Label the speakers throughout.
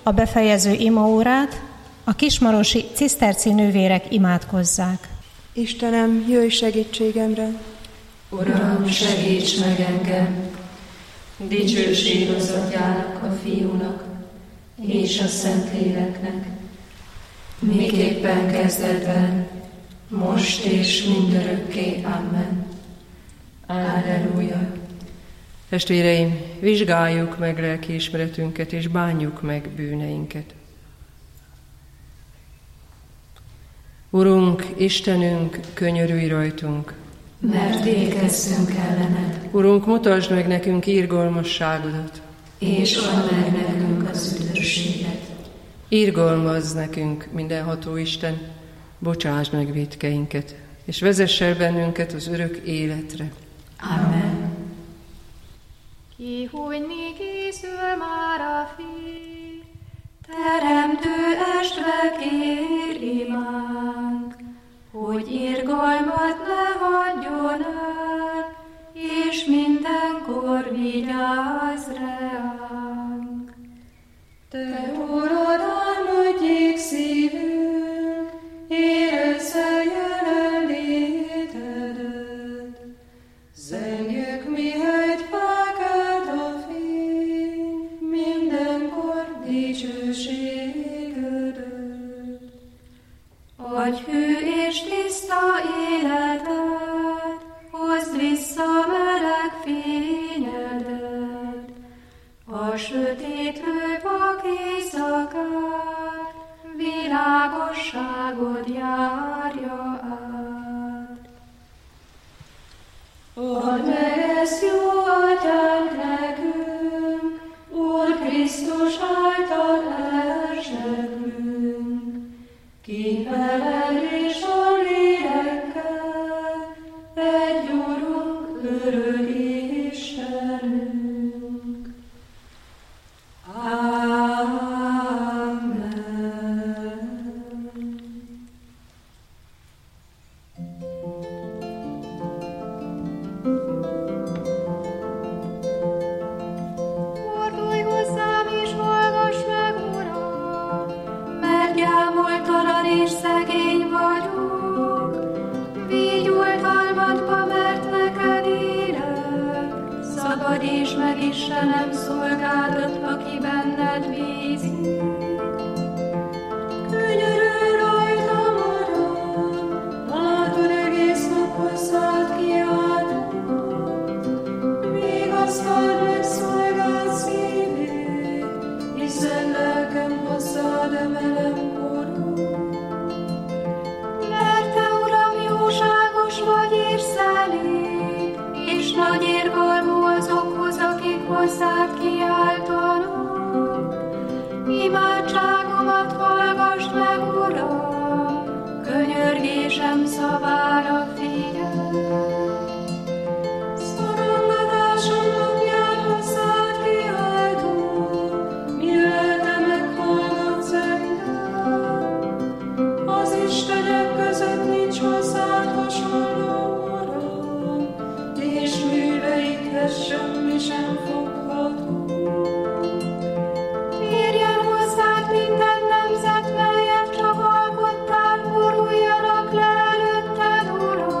Speaker 1: a befejező imaórát a kismarosi ciszterci nővérek imádkozzák.
Speaker 2: Istenem, jöjj segítségemre!
Speaker 3: Uram, segíts meg engem! Dicsőség az Atyának, a Fiúnak és a Szentléleknek, miképpen kezdetben, most és mindörökké. Amen. Alleluja.
Speaker 4: Testvéreim, vizsgáljuk meg lelkiismeretünket, és bánjuk meg bűneinket. Urunk, Istenünk, könyörülj rajtunk,
Speaker 3: mert vétkeztünk ellened.
Speaker 4: Urunk, mutasd meg nekünk irgalmasságodat,
Speaker 3: és add meg nekünk az üdvösséget.
Speaker 4: Irgalmazz nekünk, mindenható Isten, bocsáss meg vétkeinket, és vezess el bennünket az örök életre.
Speaker 3: Amen.
Speaker 5: Kihújni készül már a fény, teremtő estve kér imánk, hogy irgalmat ne hagyjon el, és mindenkor vigyázz ránk. Te, Urad, álmodjék szívünk, érezze jelenlétedet, zengjük, mihelyt felkelt a fény, mindenkor dicsőségedet. Adj hű és tiszta életet, hozd vissza meleg fényedet, a sötétlő vak éjszakát, világosságod járja át. Add meg ezt, jó Atyánk, nekünk, Úr Krisztus által elsegrünk, ki veled és a lélekkel, egy Urunk, örök Istenünk. Amen. Fordulj hozzám és hallgass meg, Uram, mert gyámoltalan és szegény vagyok. Vigy oltalmadba, mert neked élek, szabadíts meg Istenem szolgádat, aki benned bízik. Könyörülj rajtam, Uram, látod, egész nap hozzád kiáltok. Vigasztald meg szolgád szívét, hiszen lelkem hozzád emelem korod. Mert te, Uram, jóságos vagy és szelíd, és nagy irgalmú azokhoz, akik hozzád kiáltanak. Imádságomat hallgass meg, Uram, könyörgésem szavára figyelj. Szorongatásom napján hozzád kiáltok, mi lelke meghallgatsz engem. Az istenek között nincs hozzád hasonló, Uram, és műveidhez semmi sem fogható. Térjen hozzád minden nemzet, melyet csak alkottál, boruljanak le előtted, Uram.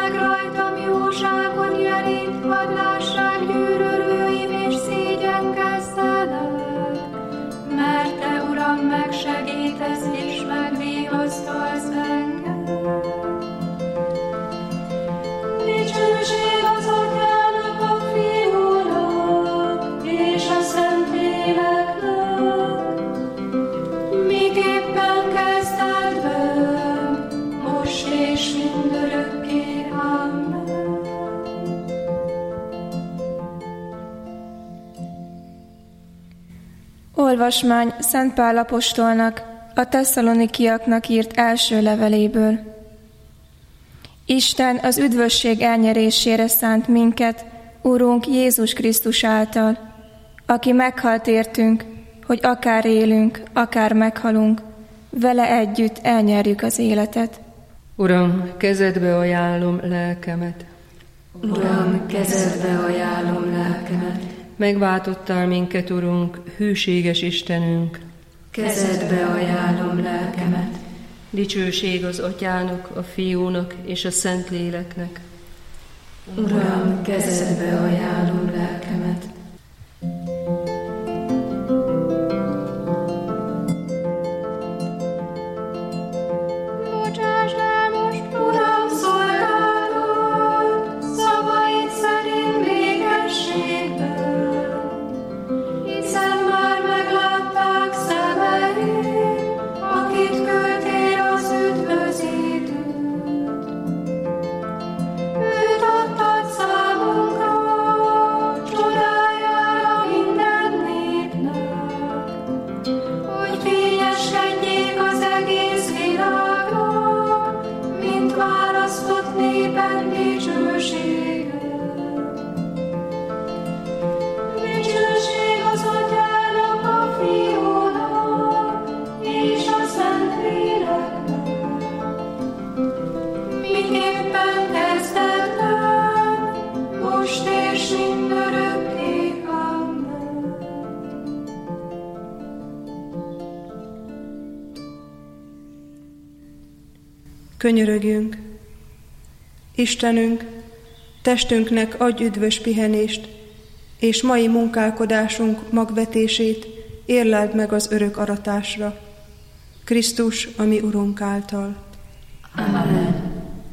Speaker 5: meg rajtam jóságot jelít, hadd lássák gyűlölőim és szégyenkezzenek. Mert Te, Uram, megsegítesz és megvigasztalsz engem. Dicsőség az Atyának, a Fiúnak és a Szentléleknek, miképpen kezdetben, most és mindörökké. Amen.
Speaker 2: Olvasmány Szent Pál apostolnak a Tesszalonikiaknak írt első leveléből. Isten az üdvösség elnyerésére szánt minket, Urunk Jézus Krisztus által, aki meghalt értünk, hogy akár élünk, akár meghalunk, vele együtt elnyerjük az életet.
Speaker 4: Uram, kezedbe ajánlom lelkemet.
Speaker 3: Uram, kezedbe ajánlom lelkemet.
Speaker 4: Megváltottál minket, Urunk, hűséges Istenünk.
Speaker 3: Kezedbe ajánlom lelkemet.
Speaker 4: Dicsőség az Atyának, a Fiúnak és a Szentléleknek.
Speaker 3: Uram, kezedbe ajánlom lelkemet.
Speaker 5: Bocsásd el most, Uram, szolgálatot, szavaid szerint békességben, hiszen már meglátták szemeid, akit küldtél az üdvözítőt. Őt adtad számunkra, csodájára minden népnek, hogy fényeskedjék az egész világra, mint választott népen dicsősége. Dicsőség az Atyának, a Fiúnak és a Szentléleknek, miképpen kezdetben, most és mindörökké. Amen.
Speaker 2: Könyörögjünk! Istenünk, testünknek adj üdvös pihenést, és mai munkálkodásunk magvetését érleld meg az örök aratásra. Krisztus, a mi Urunk által.
Speaker 3: Amen.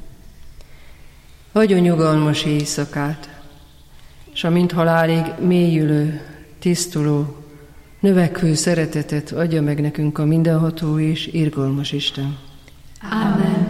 Speaker 4: Adjon nyugalmas éjszakát, s a mint halálig mélyülő, tisztuló, növekvő szeretetet adja meg nekünk a mindenható és irgalmas Isten.
Speaker 3: Amen.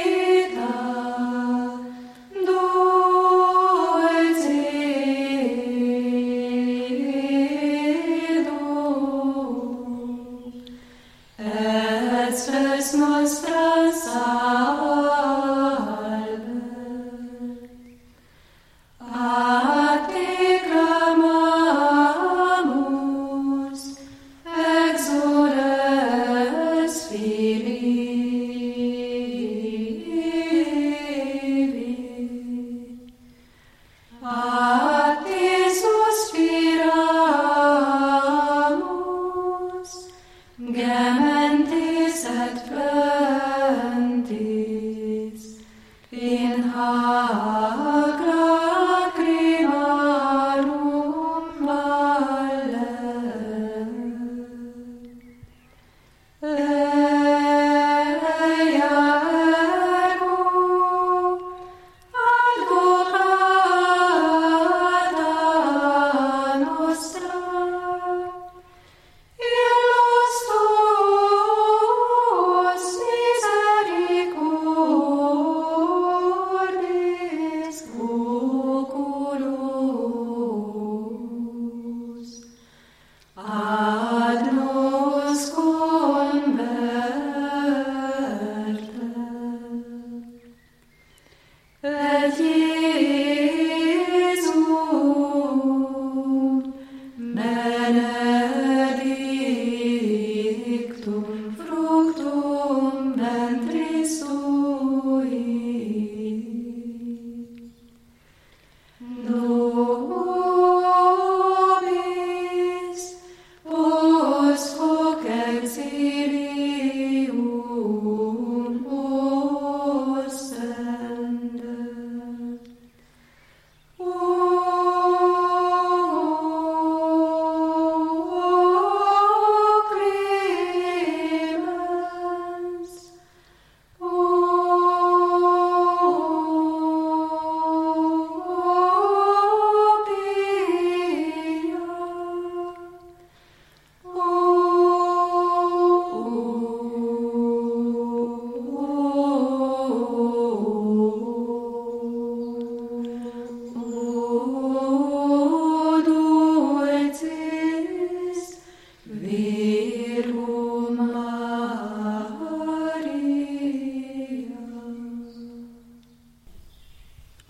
Speaker 5: Vita, dolce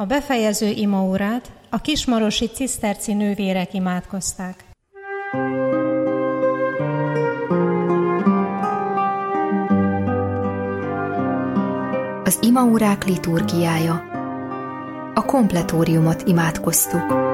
Speaker 1: A befejező imaórát a kismarosi ciszterci nővérek imádkozták.
Speaker 6: Az imaórák liturgiája. A kompletóriumot imádkoztuk.